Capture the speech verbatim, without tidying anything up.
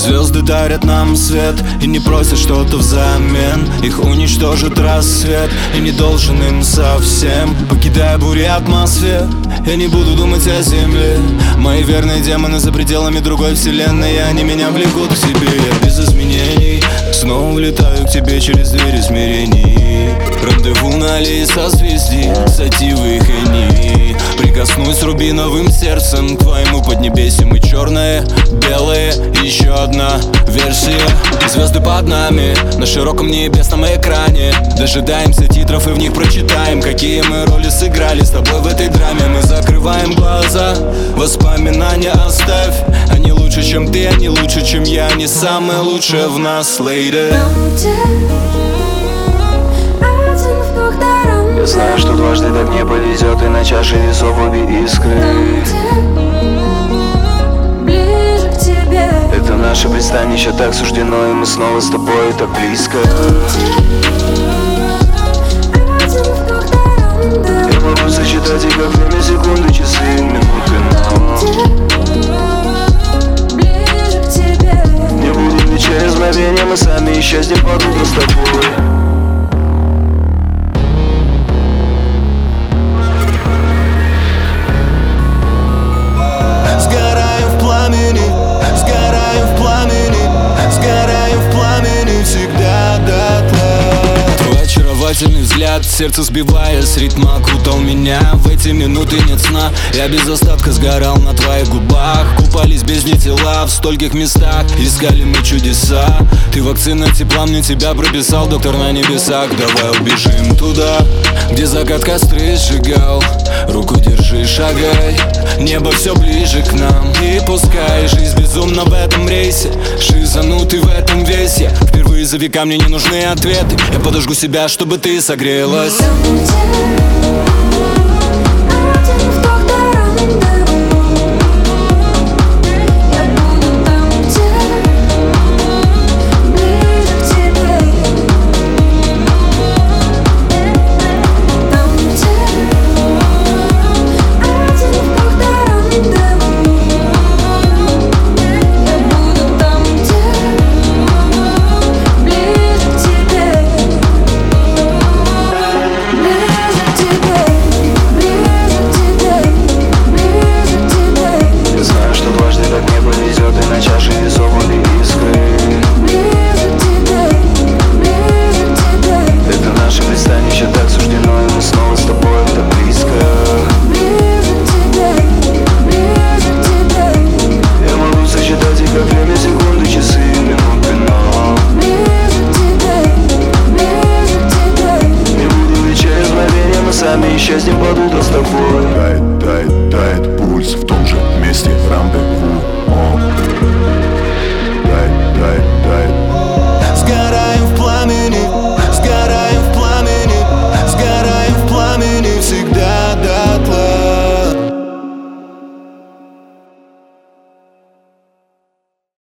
Звезды дарят нам свет и не просят что-то взамен. Их уничтожит рассвет и не должен им совсем. Покидая бури атмосфер, я не буду думать о земле. Мои верные демоны за пределами другой вселенной, они меня влекут к себе. Я без изменений снова улетаю к тебе через дверь измерений. Рандеву на аллее созвездий, сативы и хэни. Прикоснусь рубиновым сердцем к твоему поднебесью. И черное, белое, еще одна версия. Звезды под нами на широком небесном экране. Дожидаемся титров и в них прочитаем, какие мы роли сыграли с тобой в этой драме. Мы закрываем глаза, воспоминания оставь. Они лучше, чем ты, они лучше, чем я. Они самые лучшие в нас, lady. Я знаю, что дважды так не повезет, и на чаше весов обе искры. Ближе к тебе. Это наше пристанище, так суждено, и мы снова с тобой так близко. Я могу сочетать и как время, секунды, часы, минуты, но Ближе к тебе. не будет ли через мгновение мы сами исчезнем под утро с тобой. Очаровательный взгляд, сердце сбивая с ритма, окрутал меня. В эти минуты нет сна, я без остатка сгорал на твоих губах. Купались без нити тела в стольких местах, искали мы чудеса. Ты вакцина тепла, мне тебя прописал доктор на небесах. Давай убежим туда, где закат костры сжигал. Руку держи, шагай, небо все ближе к нам. И пускай жизнь безумна в этом рейсе, шизанутый в этом весе. Впервые за века мне не нужны ответы, я подожгу себя, чтобы ты согрелась. Сами исчезнем под утро с тобой. Тает, тает, тает пульс в том же месте рандеву.